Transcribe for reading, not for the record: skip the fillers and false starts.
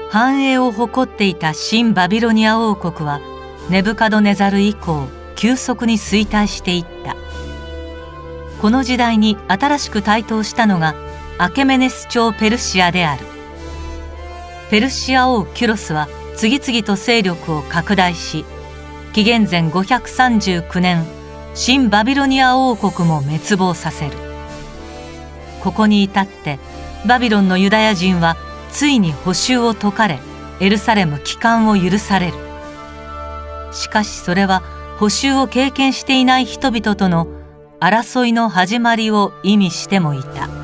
繁栄を誇っていた新バビロニア王国はネブカドネザル以降急速に衰退していった。この時代に新しく台頭したのがアケメネス朝ペルシアである。ペルシア王キュロスは次々と勢力を拡大し、紀元前539年新バビロニア王国も滅亡させる。ここに至ってバビロンのユダヤ人はついに捕囚を解かれ、エルサレム帰還を許される。しかしそれは捕囚を経験していない人々との争いの始まりを意味してもいた。